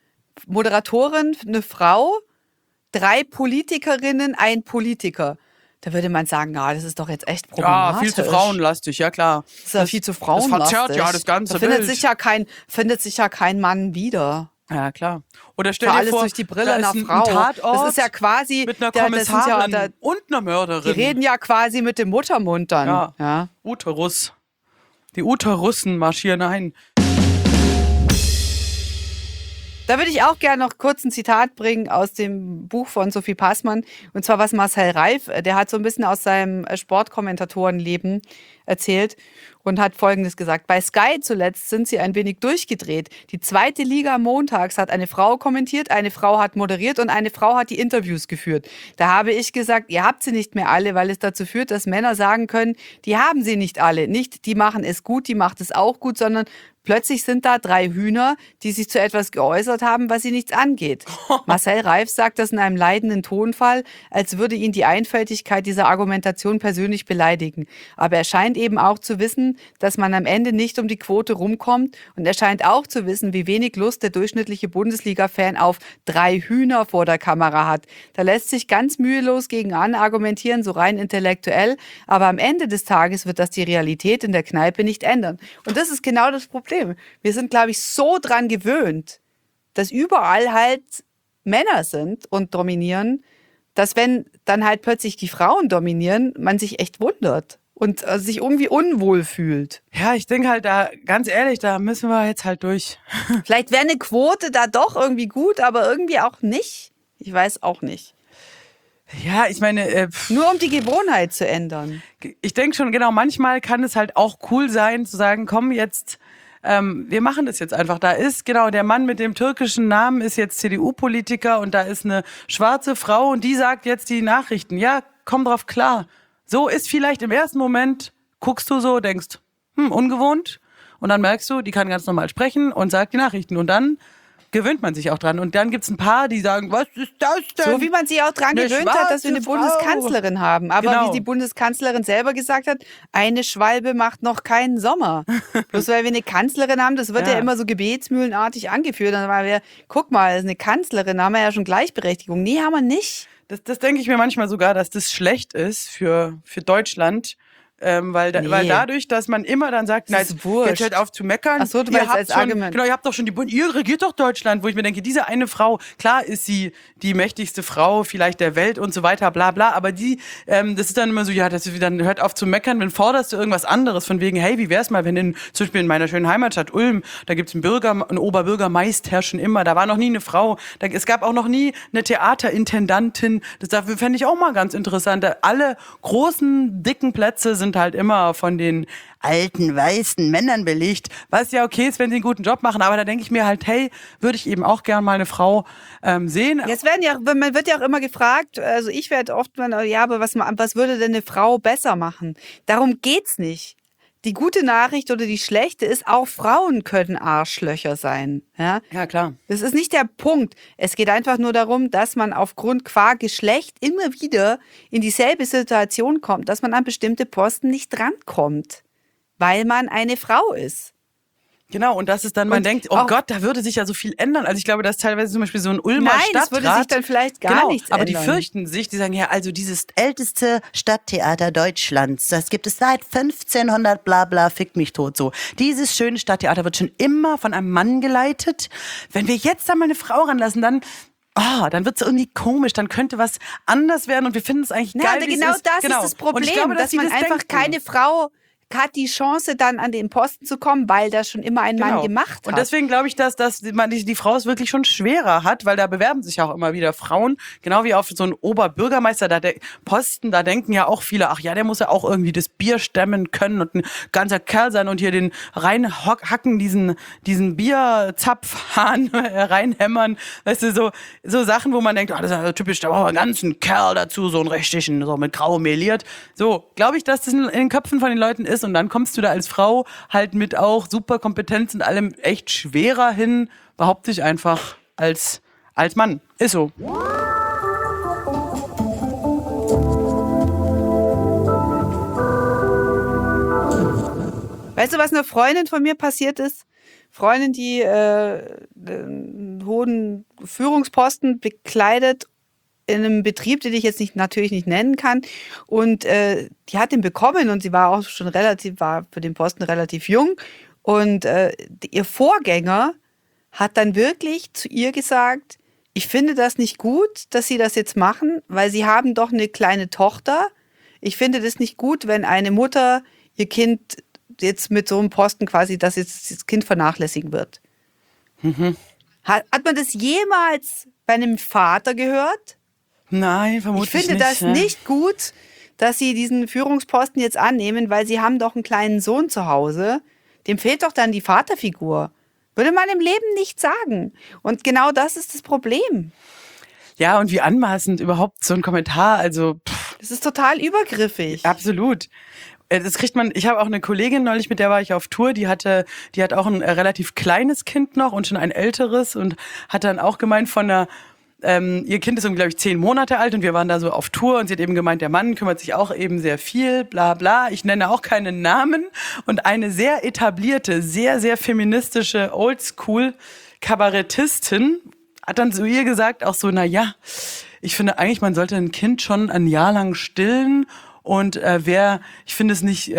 Moderatorin, eine Frau, 3 Politikerinnen, ein Politiker. Da würde man sagen, das ist doch jetzt echt Ja, problematisch. viel zu frauenlastig, ja klar. Das ist ja viel zu frauenlastig. Das verzerrt ja das ganze da findet Bild. findet sich ja kein Mann wieder. Ja, klar. Oder stell Für dir alles vor, durch die Brille da einer ist ein Frau. Tatort Das ist ja quasi mit einer das sind Kommissarin ja, und einer die Mörderin. reden ja quasi mit dem Muttermund dann. Ja. Uterus. Die Uterussen marschieren ein. Da würde ich auch gerne noch kurz ein Zitat bringen aus dem Buch von Sophie Passmann. Und zwar was Marcel Reif, der hat so ein bisschen aus seinem Sportkommentatorenleben erzählt und hat Folgendes gesagt. Bei Sky zuletzt sind sie ein wenig durchgedreht. Die zweite Liga montags hat eine Frau kommentiert, eine Frau hat moderiert und eine Frau hat die Interviews geführt. Da habe ich gesagt, ihr habt sie nicht mehr alle, weil es dazu führt, dass Männer sagen können, die haben sie nicht alle. Nicht, die machen es gut, die macht es auch gut, sondern plötzlich sind da 3 Hühner, die sich zu etwas geäußert haben, was sie nichts angeht. Marcel Reif sagt das in einem leidenden Tonfall, als würde ihn die Einfältigkeit dieser Argumentation persönlich beleidigen. Aber er scheint eben auch zu wissen, dass man am Ende nicht um die Quote rumkommt. Und er scheint auch zu wissen, wie wenig Lust der durchschnittliche Bundesliga-Fan auf 3 Hühner vor der Kamera hat. Da lässt sich ganz mühelos gegen an argumentieren, so rein intellektuell. Aber am Ende des Tages wird das die Realität in der Kneipe nicht ändern. Und das ist genau das Problem. Wir sind, glaube ich, so dran gewöhnt, dass überall halt Männer sind und dominieren, dass wenn dann halt plötzlich die Frauen dominieren, man sich echt wundert und sich irgendwie unwohl fühlt. Ja, ich denke halt da, ganz ehrlich, da müssen wir jetzt halt durch. Vielleicht wäre eine Quote da doch irgendwie gut, aber irgendwie auch nicht. Ich weiß auch nicht. Ja, ich meine, Nur um die Gewohnheit zu ändern. ich denke schon, genau, manchmal kann es halt auch cool sein, zu sagen, komm jetzt, wir machen das jetzt einfach. Da ist, genau, der Mann mit dem türkischen Namen ist jetzt CDU-Politiker und da ist eine schwarze Frau und die sagt jetzt die Nachrichten. Ja, komm drauf klar. So ist vielleicht im ersten Moment, guckst du so, denkst, ungewohnt. Und dann merkst du, die kann ganz normal sprechen und sagt die Nachrichten. Und dann gewöhnt man sich auch dran. Und dann gibt's ein paar, die sagen, was ist das denn? So wie man sich auch dran gewöhnt hat, dass wir eine schwarze Frau. Bundeskanzlerin haben. Aber Genau. wie die Bundeskanzlerin selber gesagt hat, eine Schwalbe macht noch keinen Sommer. Bloß weil wir eine Kanzlerin haben, das wird ja, Ja. immer so gebetsmühlenartig angeführt. Dann waren wir, guck mal, das ist eine Kanzlerin, da haben wir ja schon Gleichberechtigung. Nee, haben wir nicht. Das denke ich mir manchmal sogar, dass das schlecht ist für Deutschland. Weil dadurch, dass man immer dann sagt, Das ist wurscht. jetzt hört auf zu meckern. Ach so, du Ihr meinst habt als schon, Argument. Genau, ihr habt doch schon ihr regiert doch Deutschland, wo ich mir denke, diese eine Frau, klar ist sie die mächtigste Frau vielleicht der Welt und so weiter, bla bla, aber die, das ist dann immer so, ja, dann hört auf zu meckern, wenn forderst du irgendwas anderes, von wegen, hey, wie wär's mal, wenn zum Beispiel in meiner schönen Heimatstadt Ulm, da gibt's einen Oberbürgermeister schon immer, da war noch nie eine Frau, es gab auch noch nie eine Theaterintendantin, das fände ich auch mal ganz interessant. Alle großen, dicken Plätze sind halt immer von den alten, weißen Männern belegt, was ja okay ist, wenn sie einen guten Job machen, aber da denke ich mir halt, hey, würde ich eben auch gern mal eine Frau sehen. Jetzt man wird ja auch immer gefragt, also ich werde oft, ja, aber was würde denn eine Frau besser machen? Darum geht's nicht. Die gute Nachricht oder die schlechte ist, auch Frauen können Arschlöcher sein. Ja, Ja, klar. das ist nicht der Punkt. Es geht einfach nur darum, dass man aufgrund qua Geschlecht immer wieder in dieselbe Situation kommt, dass man an bestimmte Posten nicht drankommt, weil man eine Frau ist. Genau, und das ist dann, man Und denkt, oh auch- Gott, da würde sich ja so viel ändern. Also ich glaube, dass teilweise zum Beispiel so ein Ulmer Nein, Stadtrat... es würde sich dann vielleicht gar genau, nichts aber ändern. die fürchten sich, die sagen, ja, also dieses älteste Stadttheater Deutschlands, das gibt es seit 1500 bla bla, fick mich tot so. Dieses schöne Stadttheater wird schon immer von einem Mann geleitet. Wenn wir jetzt da mal eine Frau ranlassen, dann wird es irgendwie komisch, dann könnte was anders werden und wir finden es eigentlich geil, wie genau es ist. das Genau. ist das Problem, Und ich glaube, dass sie man das einfach denken. keine Frau hat die Chance, dann an den Posten zu kommen, weil das schon immer ein Mann gemacht hat. Und deswegen glaube ich, dass man die Frau es wirklich schon schwerer hat, weil da bewerben sich auch immer wieder Frauen, genau wie auf so einen Oberbürgermeister, da der Posten, da denken ja auch viele, ach ja, der muss ja auch irgendwie das Bier stemmen können und ein ganzer Kerl sein und hier den reinhacken, diesen Bierzapfhahn reinhämmern, weißt du, so Sachen, wo man denkt, das ist ja typisch, da brauchen wir einen ganzen Kerl dazu, so einen richtigen, so mit grau meliert. So, glaube ich, dass das in den Köpfen von den Leuten ist und dann kommst du da als Frau halt mit auch super Kompetenz und allem echt schwerer hin, behaupte ich einfach als Mann. Ist so. Weißt du, was einer Freundin von mir passiert ist? Freundin, die einen hohen Führungsposten bekleidet in einem Betrieb, den ich jetzt natürlich nicht nennen kann. Und die hat ihn bekommen und sie war auch schon war für den Posten relativ jung. Und ihr Vorgänger hat dann wirklich zu ihr gesagt, ich finde das nicht gut, dass Sie das jetzt machen, weil Sie haben doch eine kleine Tochter. Ich finde das nicht gut, wenn eine Mutter ihr Kind jetzt mit so einem Posten quasi, dass jetzt das Kind vernachlässigen wird. Mhm. Hat man das jemals bei einem Vater gehört? Nein, vermutlich nicht. Ich finde das nicht gut, dass Sie diesen Führungsposten jetzt annehmen, weil Sie haben doch einen kleinen Sohn zu Hause. Dem fehlt doch dann die Vaterfigur. Würde man im Leben nicht sagen. Und genau das ist das Problem. Ja, und wie anmaßend überhaupt so ein Kommentar, also das ist total übergriffig. Absolut. Das kriegt man, ich habe auch eine Kollegin neulich, mit der war ich auf Tour, die hat auch ein relativ kleines Kind noch und schon ein älteres und hat dann auch gemeint ihr Kind ist glaube ich 10 Monate alt und wir waren da so auf Tour und sie hat eben gemeint, der Mann kümmert sich auch eben sehr viel, bla bla. Ich nenne auch keinen Namen und eine sehr etablierte, sehr, sehr feministische Oldschool-Kabarettistin hat dann zu ihr gesagt, auch so, ich finde eigentlich, man sollte ein Kind schon ein Jahr lang stillen und ich finde es nicht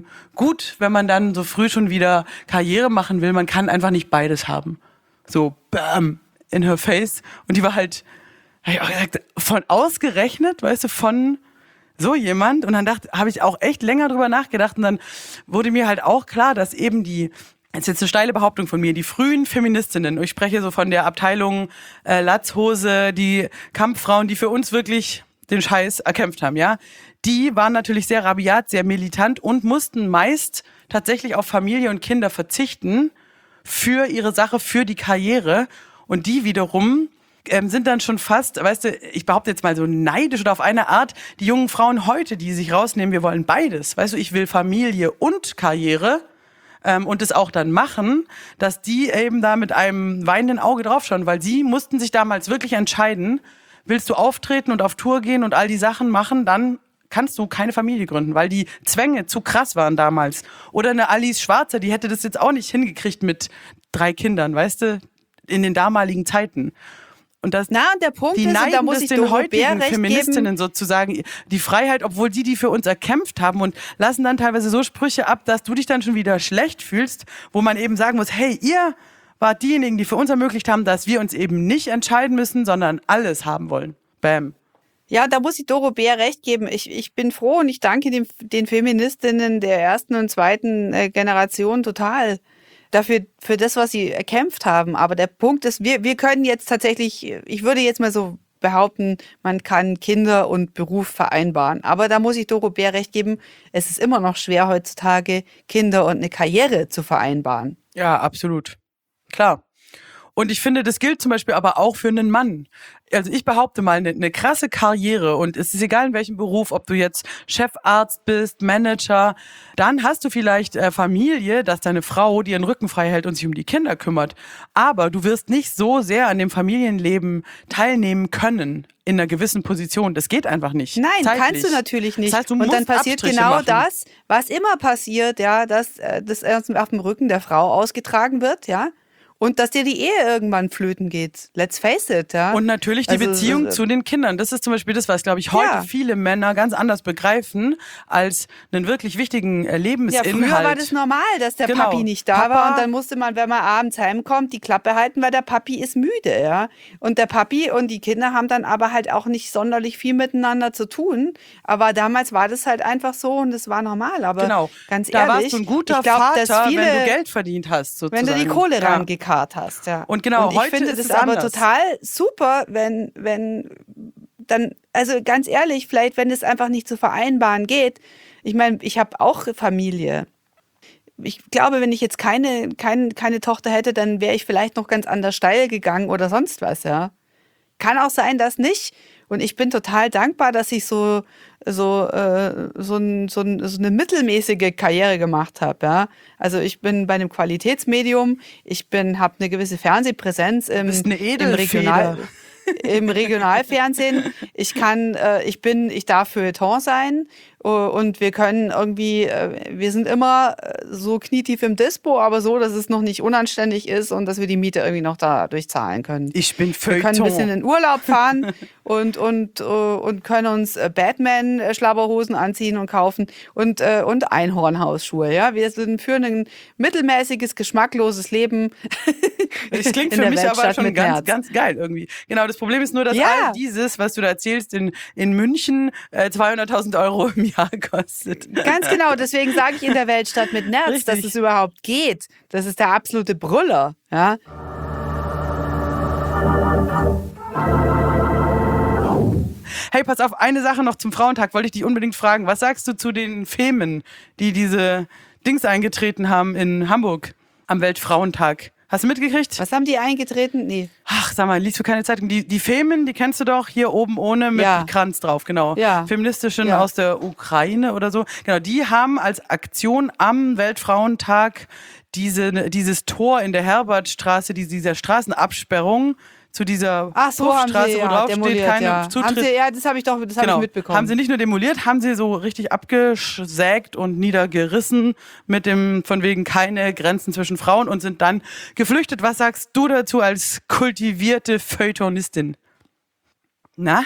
gut, wenn man dann so früh schon wieder Karriere machen will. Man kann einfach nicht beides haben. So, bam, in her face. Und die war halt, hab ich auch gesagt, von ausgerechnet, weißt du, von so jemand. Und dann habe ich auch echt länger drüber nachgedacht. Und dann wurde mir halt auch klar, dass eben das ist jetzt eine steile Behauptung von mir, die frühen Feministinnen, ich spreche so von der Abteilung Latzhose, die Kampffrauen, die für uns wirklich den Scheiß erkämpft haben, ja, die waren natürlich sehr rabiat, sehr militant und mussten meist tatsächlich auf Familie und Kinder verzichten für ihre Sache, für die Karriere. Und die wiederum sind dann schon fast, weißt du, ich behaupte jetzt mal so neidisch oder auf eine Art, die jungen Frauen heute, die sich rausnehmen, wir wollen beides. Weißt du, ich will Familie und Karriere und das auch dann machen, dass die eben da mit einem weinenden Auge draufschauen, weil sie mussten sich damals wirklich entscheiden, willst du auftreten und auf Tour gehen und all die Sachen machen, dann kannst du keine Familie gründen, weil die Zwänge zu krass waren damals. Oder eine Alice Schwarzer, die hätte das jetzt auch nicht hingekriegt mit 3 Kindern, weißt du, in den damaligen Zeiten. Und das, und der Punkt die ist, neiden und da muss es ich den heutigen recht Feministinnen geben, sozusagen die Freiheit, obwohl die für uns erkämpft haben und lassen dann teilweise so Sprüche ab, dass du dich dann schon wieder schlecht fühlst, wo man eben sagen muss, hey, ihr wart diejenigen, die für uns ermöglicht haben, dass wir uns eben nicht entscheiden müssen, sondern alles haben wollen. Bam. Ja, da muss ich Doro Bär recht geben. Ich bin froh und ich danke den Feministinnen der ersten und zweiten Generation total dafür, für das, was sie erkämpft haben. Aber der Punkt ist, wir können jetzt tatsächlich, ich würde jetzt mal so behaupten, man kann Kinder und Beruf vereinbaren. Aber da muss ich Doro Bär recht geben, es ist immer noch schwer heutzutage, Kinder und eine Karriere zu vereinbaren. Ja, absolut. Klar. Und ich finde, das gilt zum Beispiel aber auch für einen Mann. Also ich behaupte mal, eine krasse Karriere und es ist egal in welchem Beruf, ob du jetzt Chefarzt bist, Manager, dann hast du vielleicht Familie, dass deine Frau dir den Rücken frei hält und sich um die Kinder kümmert. Aber du wirst nicht so sehr an dem Familienleben teilnehmen können in einer gewissen Position. Das geht einfach nicht. Nein, zeitlich. kannst du natürlich nicht. Das heißt, du und musst dann passiert Abstriche genau machen. das, was immer passiert, ja, dass das auf dem Rücken der Frau ausgetragen wird, ja. Und dass dir die Ehe irgendwann flöten geht. Let's face it, ja. Und natürlich die Beziehung zu den Kindern. Das ist zum Beispiel das, was, glaube ich, heute viele Männer ganz anders begreifen als einen wirklich wichtigen Lebensinhalt. Ja, früher war das normal, dass der Papi nicht da war und dann musste man, wenn man abends heimkommt, die Klappe halten, weil der Papi ist müde, ja. Und der Papi und die Kinder haben dann aber halt auch nicht sonderlich viel miteinander zu tun. Aber damals war das halt einfach so und es war normal. Aber ganz ehrlich, da warst du ein guter Vater, wenn du Geld verdient hast, sozusagen. Wenn du die Kohle rangekriegt hast, ja. Und genau, und ich heute finde ist das es aber anders. total super, wenn dann, also ganz ehrlich, vielleicht, wenn es einfach nicht zu vereinbaren geht. Ich meine, ich habe auch Familie. Ich glaube, wenn ich jetzt keine Tochter hätte, dann wäre ich vielleicht noch ganz anders steil gegangen oder sonst was, ja. Kann auch sein, dass nicht. Und ich bin total dankbar, dass ich so eine mittelmäßige Karriere gemacht habe, ja. Also ich bin bei einem Qualitätsmedium, habe eine gewisse Fernsehpräsenz im Regionalfernsehen. Ich darf Feuilleton sein und wir können irgendwie, wir sind immer so knietief im Dispo, aber so, dass es noch nicht unanständig ist und dass wir die Miete irgendwie noch dadurch zahlen können. Ich bin Wir können ein bisschen in Urlaub fahren und können uns Batman-Schlabberhosen anziehen und kaufen und Einhornhausschuhe. Ja? Wir führen ein mittelmäßiges, geschmackloses Leben. Das klingt für mich aber schon ganz, ganz geil irgendwie. Genau, das Problem ist nur, dass all dieses, was du da erzählst, in München 200.000 Euro im Jahr kostet. Ganz genau, deswegen sage ich in der Weltstadt mit Nerz, Richtig. dass es überhaupt geht. Das ist der absolute Brüller. Ja? Hey, pass auf, eine Sache noch zum Frauentag, wollte ich dich unbedingt fragen. Was sagst du zu den Femen, die diese Dings eingetreten haben in Hamburg am Weltfrauentag? Hast du mitgekriegt? Was haben die eingetreten? Nee. Ach, sag mal, liest du keine Zeitung? Die Femen, die kennst du doch, hier oben ohne mit Kranz drauf, genau. Ja. Feministischen aus der Ukraine oder so. Genau, die haben als Aktion am Weltfrauentag dieses Tor in der Herbertstraße, dieser Straßenabsperrung zu dieser Puffstraße, wo drauf steht, keine Zutritt. Das habe ich mitbekommen. Haben sie nicht nur demoliert, haben sie so richtig abgesägt und niedergerissen mit dem von wegen keine Grenzen zwischen Frauen und sind dann geflüchtet. Was sagst du dazu als kultivierte Feuilletonistin? Na?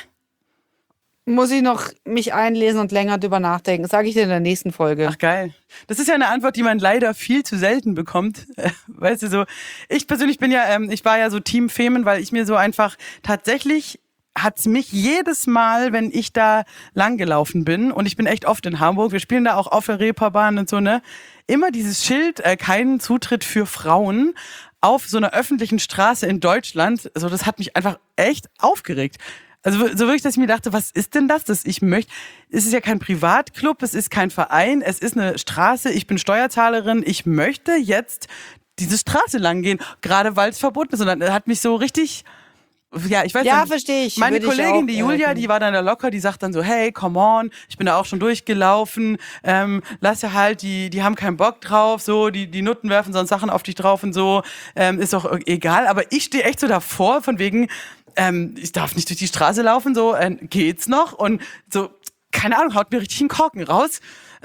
Muss ich noch mich einlesen und länger drüber nachdenken. Sage ich dir in der nächsten Folge. Ach geil. Das ist ja eine Antwort, die man leider viel zu selten bekommt. Weißt du so, ich persönlich ich war ja so Team Femen, weil ich mir so einfach tatsächlich hat's mich jedes Mal, wenn ich da langgelaufen bin, und ich bin echt oft in Hamburg, wir spielen da auch auf der Reeperbahn und so, ne, immer dieses Schild, keinen Zutritt für Frauen auf so einer öffentlichen Straße in Deutschland, also das hat mich einfach echt aufgeregt. Also so wirklich, dass ich mir dachte, was ist denn das? Es ist ja kein Privatclub, es ist kein Verein, es ist eine Straße, ich bin Steuerzahlerin, ich möchte jetzt diese Straße lang gehen, gerade weil es verboten ist. Und dann hat mich so richtig, ich weiß nicht. Verstehe ich. Meine Kollegin, die Julia, die war dann da locker, die sagt dann so, hey, come on, ich bin da auch schon durchgelaufen, lass ja halt, die haben keinen Bock drauf, so, die Nutten werfen sonst Sachen auf dich drauf und so, ist doch egal. Aber ich stehe echt so davor, von wegen, ich darf nicht durch die Straße laufen, so, geht's noch? Und so, keine Ahnung, haut mir richtig einen Korken raus.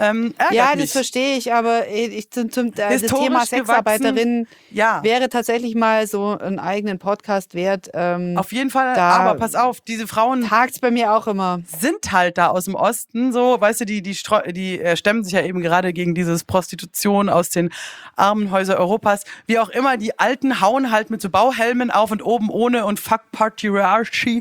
Das verstehe ich, aber das Thema Sexarbeiterin wäre tatsächlich mal so einen eigenen Podcast wert. Auf jeden Fall, aber pass auf, diese Frauen tagt's bei mir auch immer. Sind halt da aus dem Osten so, weißt du, die stemmen sich ja eben gerade gegen dieses Prostitution aus den Armenhäusern Europas, wie auch immer, die Alten hauen halt mit so Bauhelmen auf und oben ohne und fuck Patriarchy,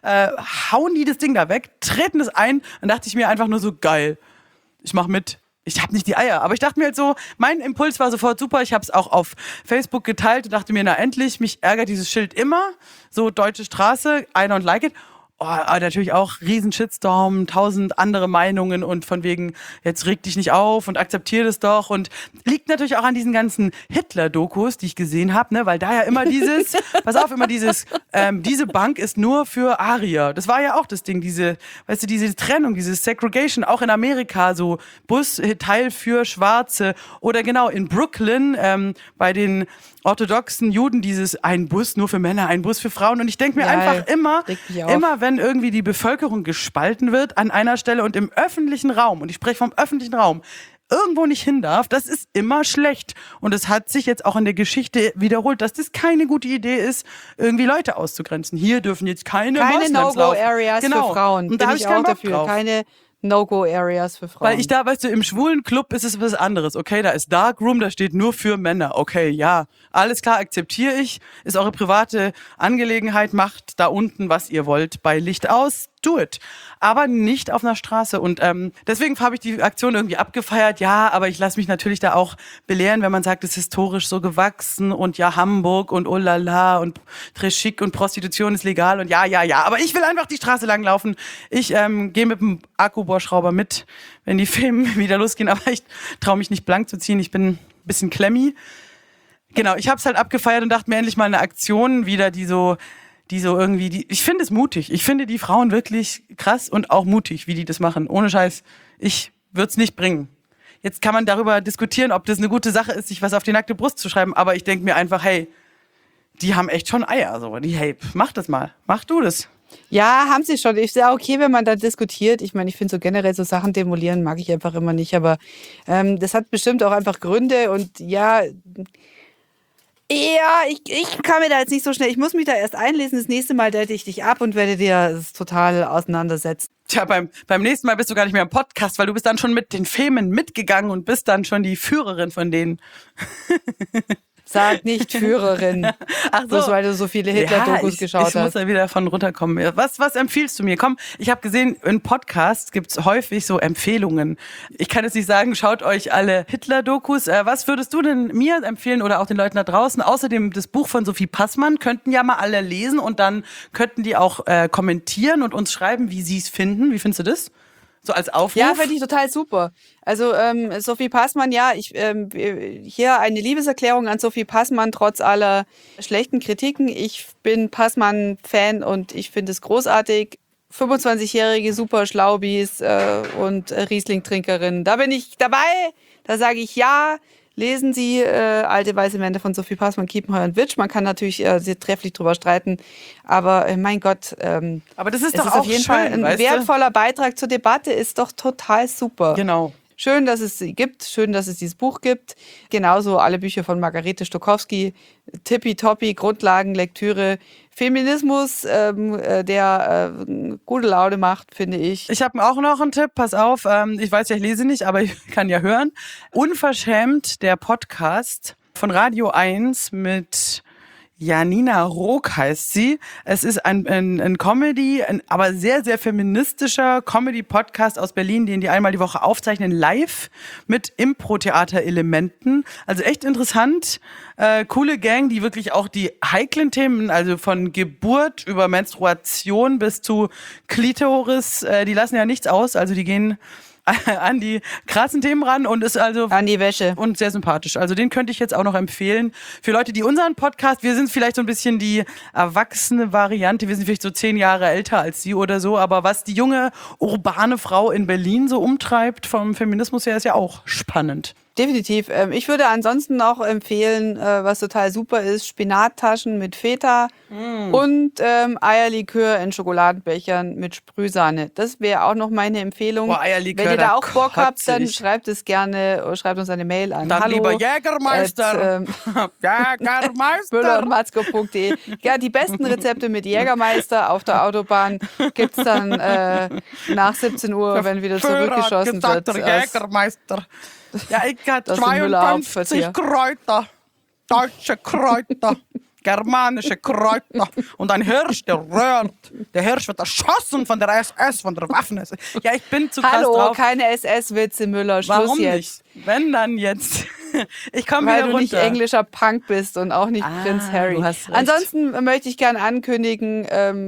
hauen die das Ding da weg, treten es ein, und dachte ich mir einfach nur so, geil. Ich mach mit. Ich habe nicht die Eier, aber ich dachte mir halt so, mein Impuls war sofort super. Ich habe es auch auf Facebook geteilt und dachte mir, na endlich, mich ärgert dieses Schild immer. So deutsche Straße, I don't like it. Oh, natürlich auch riesen Shitstorm, 1000 andere Meinungen und von wegen, jetzt reg dich nicht auf und akzeptier das doch, und liegt natürlich auch an diesen ganzen Hitler-Dokus, die ich gesehen habe, ne, weil da ja immer diese Bank ist nur für Arier. Das war ja auch das Ding, diese Trennung, diese Segregation, auch in Amerika, so Busteil für Schwarze, oder genau in Brooklyn, bei den orthodoxen Juden, ein Bus nur für Männer, ein Bus für Frauen, und ich denke mir einfach immer, wenn irgendwie die Bevölkerung gespalten wird an einer Stelle und im öffentlichen Raum, und ich spreche vom öffentlichen Raum, irgendwo nicht hin darf, das ist immer schlecht. Und es hat sich jetzt auch in der Geschichte wiederholt, dass das keine gute Idee ist, irgendwie Leute auszugrenzen. Hier dürfen jetzt keine Moslems laufen. No-Go-Areas für Frauen. Und da habe ich keinen Bock drauf. Keine No-Go-Areas für Frauen. Weil weißt du, im schwulen Club ist es was anderes. Okay, da ist Darkroom, da steht nur für Männer. Okay, ja, alles klar, akzeptiere ich. Ist eure private Angelegenheit, macht da unten, was ihr wollt. Bei Licht aus, do it. Aber nicht auf einer Straße. Und deswegen habe ich die Aktion irgendwie abgefeiert. Ja, aber ich lasse mich natürlich da auch belehren, wenn man sagt, es ist historisch so gewachsen und ja, Hamburg und oh la la und très chic und Prostitution ist legal und ja. Aber ich will einfach die Straße lang laufen. Ich gehe mit dem Akkubohrschrauber mit, wenn die Filme wieder losgehen. Aber ich traue mich nicht blank zu ziehen. Ich bin ein bisschen klemmi. Genau, ich habe es halt abgefeiert und dachte mir endlich mal eine Aktion wieder, die so irgendwie, ich finde es mutig. Ich finde die Frauen wirklich krass und auch mutig, wie die das machen. Ohne Scheiß, ich würde es nicht bringen. Jetzt kann man darüber diskutieren, ob das eine gute Sache ist, sich was auf die nackte Brust zu schreiben, aber ich denke mir einfach, hey, die haben echt schon Eier. So. Hey, mach das mal. Mach du das. Ja, haben sie schon. Ist ja okay, wenn man da diskutiert. Ich meine, ich finde so generell so Sachen demolieren mag ich einfach immer nicht. Aber das hat bestimmt auch einfach Gründe. Und ja, ich kann mir da jetzt nicht so schnell. Ich muss mich da erst einlesen. Das nächste Mal date ich dich ab und werde dir das total auseinandersetzen. Tja, beim nächsten Mal bist du gar nicht mehr im Podcast, weil du bist dann schon mit den Filmen mitgegangen und bist dann schon die Führerin von denen. Sag nicht Führerin. Ach so. Bloß weil du so viele Hitler-Dokus geschaut Ich muss hast. da wieder von runterkommen. Was empfiehlst du mir? Komm, ich habe gesehen, in Podcasts gibt's häufig so Empfehlungen. Ich kann jetzt nicht sagen, schaut euch alle Hitler-Dokus. Was würdest du denn mir empfehlen oder auch den Leuten da draußen? Außerdem das Buch von Sophie Passmann könnten ja mal alle lesen und dann könnten die auch kommentieren und uns schreiben, wie sie es finden. Wie findest du das? So als Aufruf? Ja, finde ich total super. Also Sophie Passmann, ja, hier eine Liebeserklärung an Sophie Passmann, trotz aller schlechten Kritiken. Ich bin Passmann-Fan und ich finde es großartig. 25-jährige Superschlaubis und Riesling-Trinkerin. Da bin ich dabei, da sage ich ja. Lesen Sie Alte weiße Männer von Sophie Passmann, Kiepenheuer und Witsch. Man kann natürlich sehr trefflich drüber streiten, aber mein Gott, aber das ist es doch ist auch auf jeden schön, Fall ein weißt du? wertvoller Beitrag zur Debatte, ist doch total super. Genau. Schön, dass es sie gibt, schön, dass es dieses Buch gibt. Genauso alle Bücher von Margarete Stokowski, tippitoppi, Grundlagenlektüre. Feminismus, der gute Laune macht, finde ich. Ich habe auch noch einen Tipp, pass auf, ich weiß ja, ich lese nicht, aber ich kann ja hören. Unverschämt, der Podcast von Radio 1 mit Janina Rook heißt sie. Es ist ein Comedy, aber sehr, sehr feministischer Comedy-Podcast aus Berlin, den die einmal die Woche aufzeichnen, live mit Impro-Theater-Elementen. Also echt interessant. Coole Gang, die wirklich auch die heiklen Themen, also von Geburt über Menstruation bis zu Klitoris, die lassen ja nichts aus. Also die gehen an die krassen Themen ran und ist also an die Wäsche und sehr sympathisch. Also den könnte ich jetzt auch noch empfehlen. Für Leute, die unseren Podcast, wir sind vielleicht so ein bisschen die erwachsene Variante, wir sind vielleicht so 10 Jahre älter als sie oder so, aber was die junge, urbane Frau in Berlin so umtreibt vom Feminismus her, ist ja auch spannend. Definitiv. Ich würde ansonsten auch empfehlen, was total super ist, Spinattaschen mit Feta und Eierlikör in Schokoladenbechern mit Sprühsahne. Das wäre auch noch meine Empfehlung. Boah, Eierlikör, wenn ihr da auch Bock habt, kotze dann ich. schreibt es gerne, schreibt uns eine Mail an. Dann Hallo lieber Jägermeister. Jägermeister. Müller-und-Matzko.de. Ja, die besten Rezepte mit Jägermeister auf der Autobahn gibt's dann nach 17 Uhr, wenn wieder zurückgeschossen wird. Der Jägermeister. Ja, ich hatte Das ist ein Müller-Hauptquartier. 52 Kräuter, deutsche Kräuter, germanische Kräuter und ein Hirsch, der röhrt. Der Hirsch wird erschossen von der SS, von der Waffen. Ja, ich bin zu krass Hallo, drauf. keine SS-Witze, Müller. Schluss Warum jetzt. nicht? Wenn dann jetzt. Ich komme Weil wieder du runter. nicht englischer Punk bist und auch nicht Prinz Harry. du hast recht. Ansonsten möchte ich gerne ankündigen,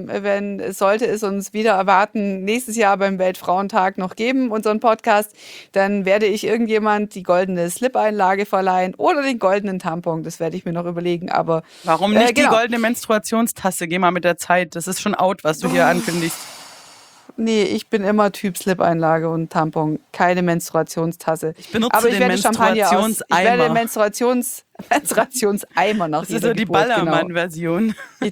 sollte es uns wieder erwarten, nächstes Jahr beim Weltfrauentag noch geben, unseren Podcast, dann werde ich irgendjemand die goldene Slip-Einlage verleihen oder den goldenen Tampon. Das werde ich mir noch überlegen. Aber Warum nicht genau. die goldene Menstruationstasse? Geh mal mit der Zeit. Das ist schon out, was du hier ankündigst. Nee, ich bin immer Typ Slip-Einlage und Tampon, keine Menstruationstasse. Ich benutze Aber ich den werde Champagner aus. Ich werde Menstruationseimer. Menstruationseimer nach Das jeder ist so die Geburt, Ballermann-Version.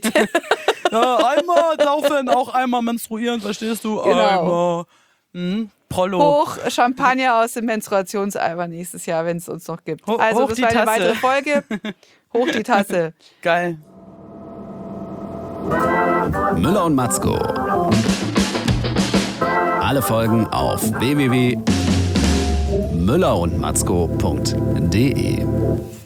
Ja, einmal laufen, auch einmal menstruieren, verstehst du? Genau. Einmal. Prollo. Hoch Champagner aus dem Menstruationseimer nächstes Jahr, wenn es uns noch gibt. Also hoch das die war eine Tasse. weitere Folge. Hoch die Tasse. Geil. Müller und Matzko. Alle Folgen auf www.müllerundmatzko.de